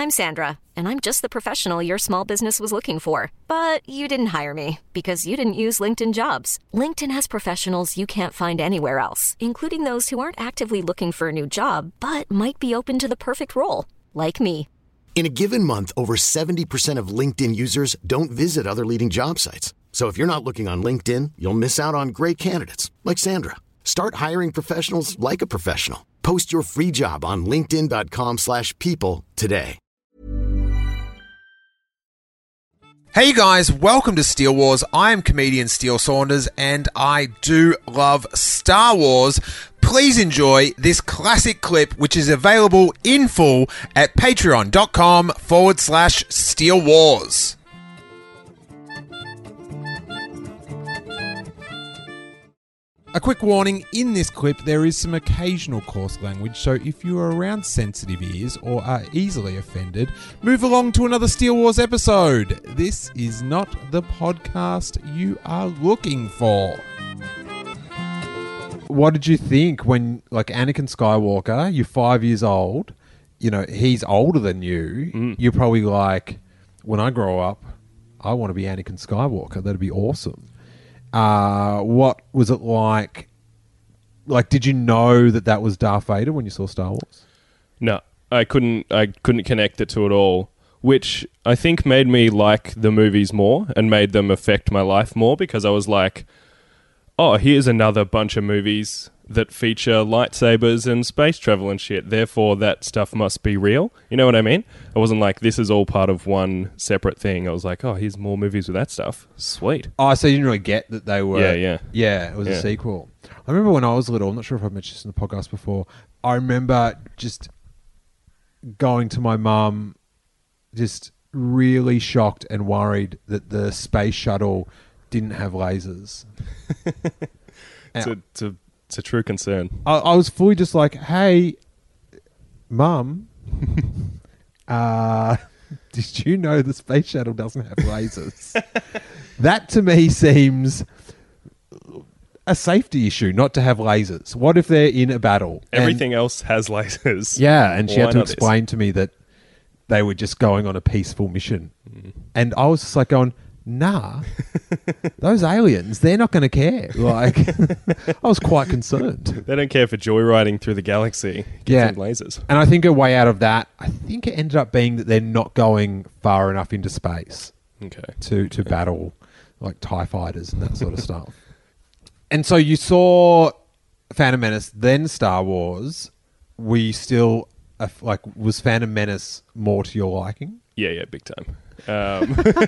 I'm Sandra, and I'm just the professional your small business was looking for. But you didn't hire me because you didn't use LinkedIn Jobs. LinkedIn has professionals you can't find anywhere else, including those who aren't actively looking for a new job, but might be open to the perfect role, like me. In a given month, over 70% of LinkedIn users don't visit other leading job sites. So if you're not looking on LinkedIn, you'll miss out on great candidates like Sandra. Start hiring professionals like a professional. Post your free job on linkedin.com/people today. Hey guys, welcome to Steele Wars. I am comedian Steele Saunders and I do love Star Wars. Please enjoy this classic clip which is available in full at patreon.com/Steele Wars. A quick warning, in this clip there is some occasional coarse language, so if you are around sensitive ears or are easily offended, move along to another Steele Wars episode. This is not the podcast you are looking for. What did you think when, like, Anakin Skywalker, you're 5 years old, you know, he's older than you, you're probably like, when I grow up, I want to be Anakin Skywalker, that'd be awesome. What was it like? Like, did you know that was Darth Vader when you saw Star Wars? No, I couldn't connect the two at all, which I think made me like the movies more and made them affect my life more, because I was like, oh, here's another bunch of movies that feature lightsabers and space travel and shit. Therefore, that stuff must be real. You know what I mean? I wasn't like, this is all part of one separate thing. I was like, oh, here's more movies with that stuff. Sweet. Oh, so you didn't really get that they were... Yeah. Yeah, it was a sequel. I remember when I was little, I'm not sure if I've mentioned this in the podcast before, I remember just going to my mum, just really shocked and worried that the space shuttle didn't have lasers. It's a true concern. I was fully just like, hey, Mum, did you know the space shuttle doesn't have lasers? That to me seems a safety issue, not to have lasers. What if they're in a battle? Everything else has lasers. Yeah, and she had to explain to me that they were just going on a peaceful mission. And I was just like going, nah, those aliens, they're not going to care. Like, I was quite concerned. They don't care for joyriding through the galaxy. Get some lasers. And I think a way out of that, I think it ended up being that they're not going far enough into space to battle like TIE fighters and that sort of stuff. And so you saw Phantom Menace, then Star Wars. Were you still, was Phantom Menace more to your liking? Yeah, big time. I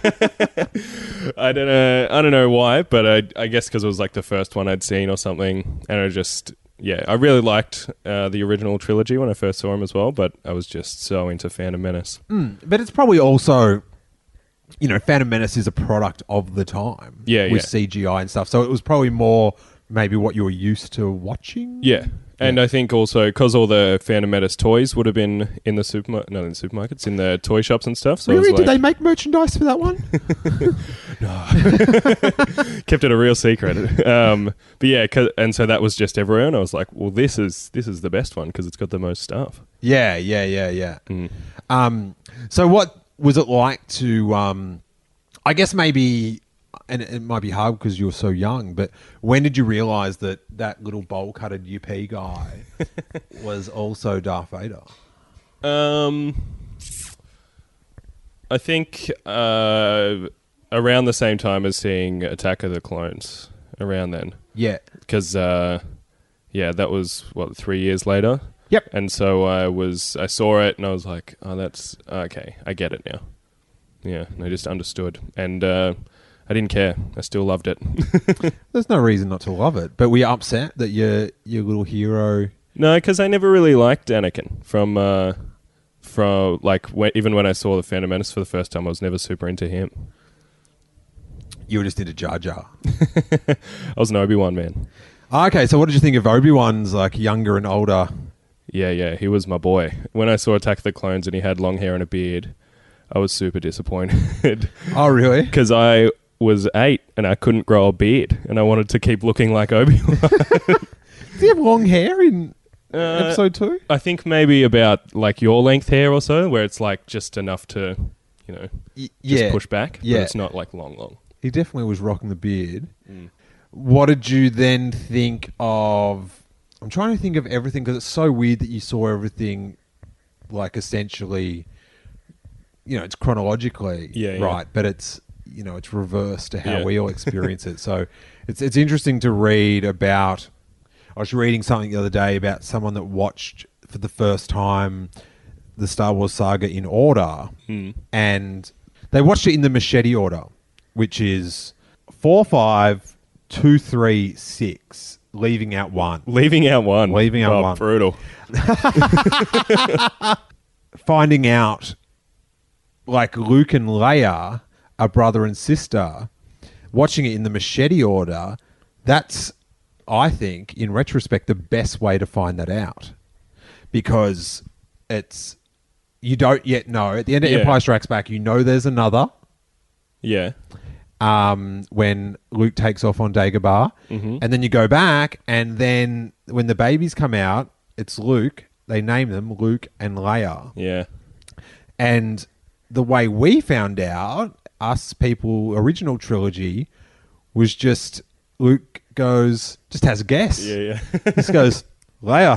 don't know why, but I guess because it was like the first one I'd seen or something, and I really liked the original trilogy when I first saw him as well, but I was just so into Phantom Menace. But it's probably also, you know, Phantom Menace is a product of the time with CGI and stuff, so it was probably more maybe what you were used to watching. Yeah. And I think also because all the Phantom Menace toys would have been in the supermarkets, in the toy shops and stuff. So really? Did they make merchandise for that one? No. Kept it a real secret. But yeah, and so that was just everywhere. And I was like, well, this is the best one because it's got the most stuff. Yeah. So what was it like to, I guess maybe... And it might be hard because you were so young, but when did you realise that little bowl-cutted UP guy was also Darth Vader? I think around the same time as seeing Attack of the Clones, around then. Yeah. Because, that was, 3 years later? Yep. And so I saw it and I was like, oh, that's, okay, I get it now. Yeah, and I just understood. And... I didn't care. I still loved it. There's no reason not to love it. But were you upset that your little hero... No, because I never really liked Anakin. Even when I saw the Phantom Menace for the first time, I was never super into him. You were just into Jar Jar. I was an Obi-Wan man. Okay, so what did you think of Obi-Wan's like younger and older? Yeah, he was my boy. When I saw Attack of the Clones and he had long hair and a beard, I was super disappointed. Oh, really? Because I was 8 and I couldn't grow a beard and I wanted to keep looking like Obi-Wan. Did he have long hair in episode 2? I think maybe about like your length hair or so, where it's like just enough to, just push back. Yeah. But it's not like long. He definitely was rocking the beard. What did you then think of... I'm trying to think of everything because it's so weird that you saw everything like essentially... it's chronologically right, but it's it's reversed to how we all experience it. So it's interesting to read about. I was reading something the other day about someone that watched for the first time the Star Wars saga in order, and they watched it in the machete order, which is 4, 5, 2, 3, 6, leaving out 1. Leaving out 1. Leaving out 1. Brutal. Finding out. Like Luke and Leia are brother and sister, watching it in the machete order, that's, I think, in retrospect, the best way to find that out. Because you don't yet know. At the end of Empire Strikes Back, there's another. Yeah. When Luke takes off on Dagobah. And then you go back, and then when the babies come out, it's Luke. They name them Luke and Leia. Yeah. And... the way we found out, us people, original trilogy, was just Luke goes, just has a guess. Yeah. Just goes, Leia.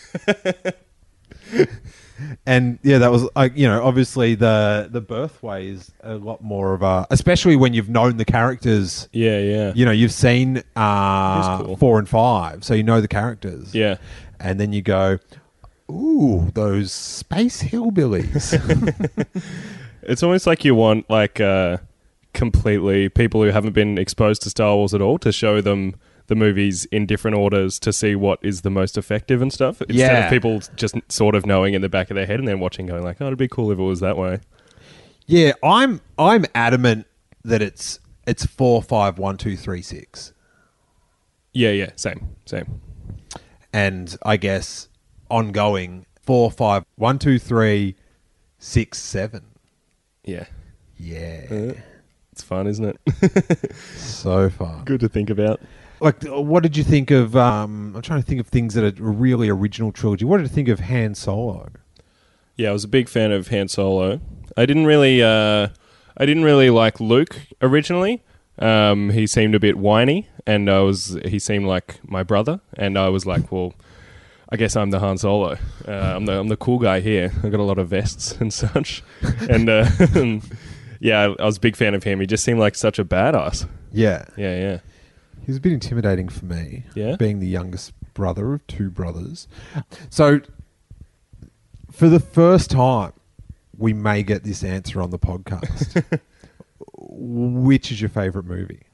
And that was obviously the birthway is a lot more of a, especially when you've known the characters. Yeah. You've seen cool. 4 and 5, so you know the characters. Yeah. And then you go, ooh, those space hillbillies. It's almost like you want completely people who haven't been exposed to Star Wars at all to show them the movies in different orders to see what is the most effective and stuff. Instead of people just sort of knowing in the back of their head and then watching going like, oh, it'd be cool if it was that way. Yeah, I'm adamant that it's 4, 5, 1, 2, 3, 6. Yeah, same. And I guess ongoing 4, 5, 1, 2, 3, 6, 7. Yeah. It's fun, isn't it? So fun. Good to think about. Like, what did you think of... I'm trying to think of things that are really original trilogy. What did you think of Han Solo? Yeah, I was a big fan of Han Solo. I didn't really like Luke originally. He seemed a bit whiny, and he seemed like my brother, and I was like, well... I guess I'm the Han Solo. I'm the cool guy here. I've got a lot of vests and such. And I was a big fan of him. He just seemed like such a badass. Yeah. Yeah. He was a bit intimidating for me. Yeah. Being the youngest brother of 2 brothers. So, for the first time, we may get this answer on the podcast. Which is your favourite movie?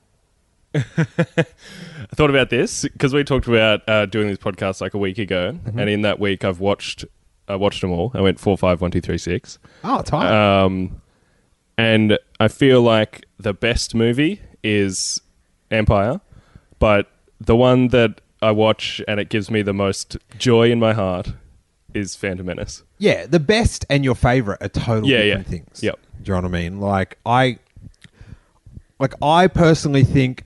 I thought about this because we talked about doing this podcast like a week ago, and in that week I watched them all. I went 4, 5, 1, 2, 3, 6. Oh, tight. And I feel like the best movie is Empire, but the one that I watch and it gives me the most joy in my heart is Phantom Menace. Yeah, the best and your favourite are totally different things. Yep. Do you know what I mean? I personally think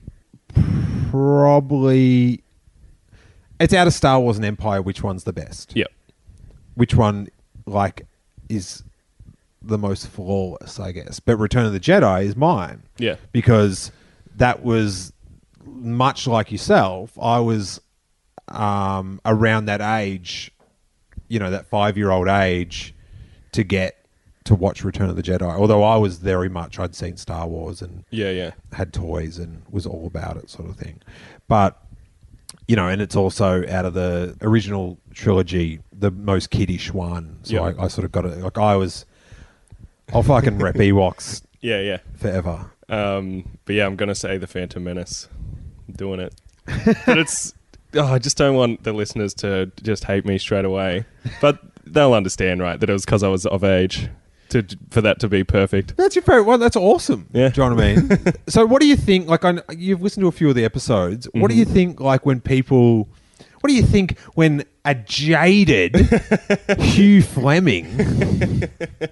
probably it's out of Star Wars and Empire, which one's the best? Yep. Which one is the most flawless, I guess. But Return of the Jedi is mine. Yeah. Because that was much like yourself. I was around that age, that 5-year-old age to get to watch Return of the Jedi. Although I was very much, I'd seen Star Wars and had toys and was all about it sort of thing. But, and it's also out of the original trilogy, the most kiddish one. So I sort of got it. Like I'll fucking rep Ewoks forever. But yeah, I'm going to say the Phantom Menace. I'm doing it. But I just don't want the listeners to just hate me straight away. But they'll understand, right, that it was because I was of age for that to be perfect. That's your favorite one. That's awesome. Yeah. Do you know what I mean? So what do you think, you've listened to a few of the episodes. What do you think, what do you think when a jaded Hugh Fleming...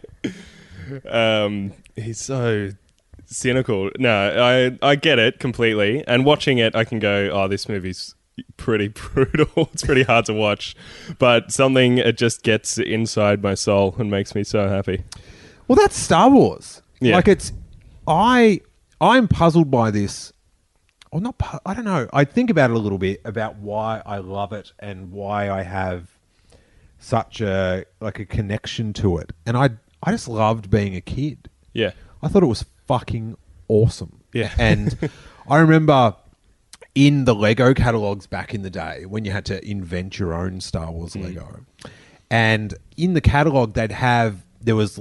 He's so cynical. No, I get it completely. And watching it, I can go, oh, this movie's pretty brutal. It's pretty hard to watch, but something, it just gets inside my soul and makes me so happy. Well, that's Star Wars. Yeah. Like I'm puzzled by this. Or not. I don't know. I think about it a little bit about why I love it and why I have such a connection to it. And I just loved being a kid. Yeah. I thought it was fucking awesome. Yeah. And I remember in the Lego catalogs back in the day when you had to invent your own Star Wars Lego. And in the catalog there was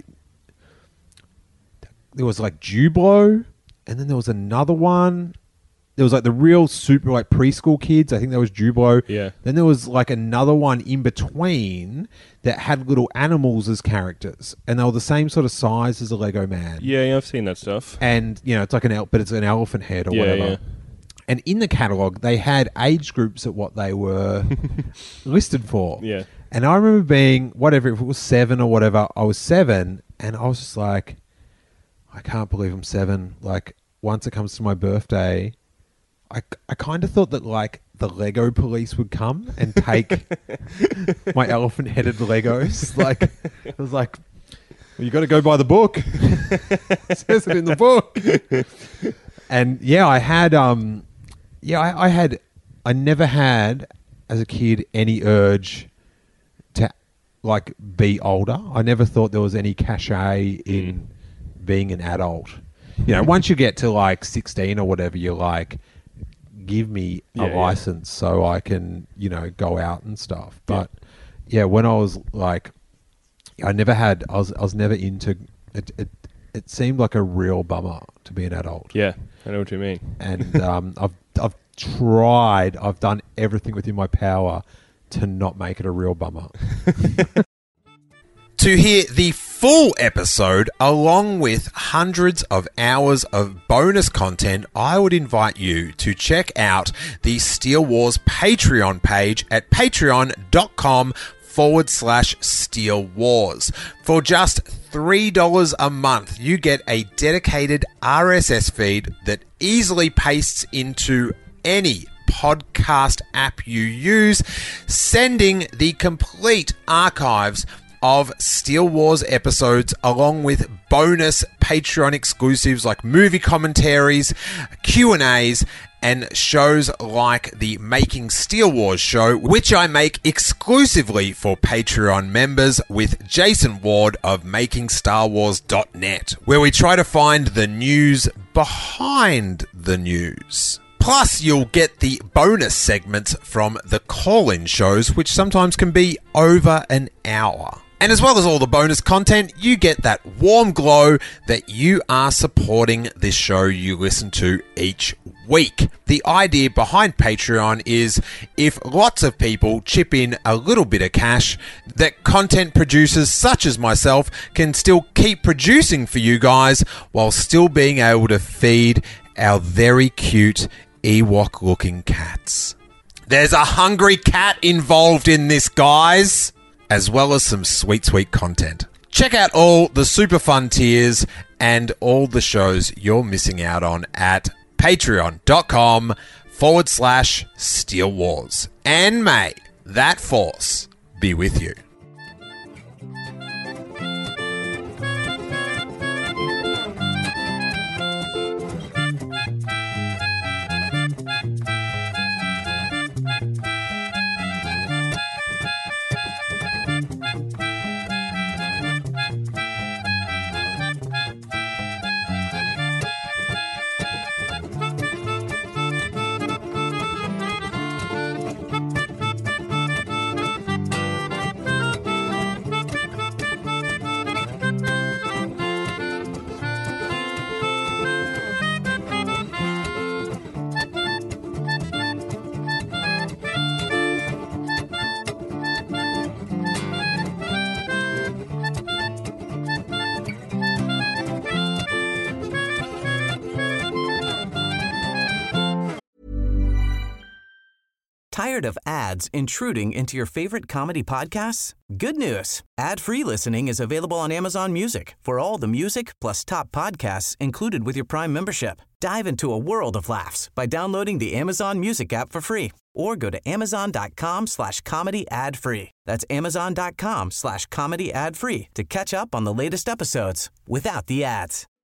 Jublo, and then there was another one. There was like the real super like preschool kids. I think that was Jublo. Yeah. Then there was like another one in between that had little animals as characters, and they were the same sort of size as a Lego man. Yeah, I've seen that stuff. And it's like but it's an elephant head or Yeah, whatever. yeah. And in the catalog, they had age groups at what they were listed for. Yeah. And I remember being whatever, if it was 7 or whatever, I was 7, and I was just like, I can't believe I'm 7. Like, once it comes to my birthday, I kind of thought that like the Lego police would come and take my elephant-headed Legos. Like, it was like, well, you got to go by the book. It says it in the book. And yeah, I never had as a kid any urge to like be older. I never thought there was any cachet in being an adult. Once you get to like 16 or whatever, you're like, give me a license so I can, go out and stuff. But yeah, when I was like, I was never into it. It seemed like a real bummer to be an adult. Yeah, I know what you mean. And I've tried. I've done everything within my power to not make it a real bummer. To hear the full episode, along with hundreds of hours of bonus content, I would invite you to check out the Steele Wars Patreon page at patreon.com/Steele Wars. For just $3 a month, you get a dedicated RSS feed that easily pastes into any podcast app you use, sending the complete archives of Steele Wars episodes along with bonus Patreon exclusives like movie commentaries, Q&As, and shows like the Making Steele Wars show, which I make exclusively for Patreon members with Jason Ward of MakingStarWars.net, where we try to find the news behind the news. Plus, you'll get the bonus segments from the call-in shows, which sometimes can be over an hour. And as well as all the bonus content, you get that warm glow that you are supporting this show you listen to each week. The idea behind Patreon is if lots of people chip in a little bit of cash, that content producers such as myself can still keep producing for you guys while still being able to feed our very cute Ewok-looking cats. There's a hungry cat involved in this, guys, as well as some sweet, sweet content. Check out all the super fun tiers and all the shows you're missing out on at patreon.com/Steele Wars. And may that force be with you. Tired of ads intruding into your favorite comedy podcasts? Good news. Ad-free listening is available on Amazon Music for all the music plus top podcasts included with your Prime membership. Dive into a world of laughs by downloading the Amazon Music app for free or go to amazon.com/comedy ad-free. That's amazon.com/comedy ad-free to catch up on the latest episodes without the ads.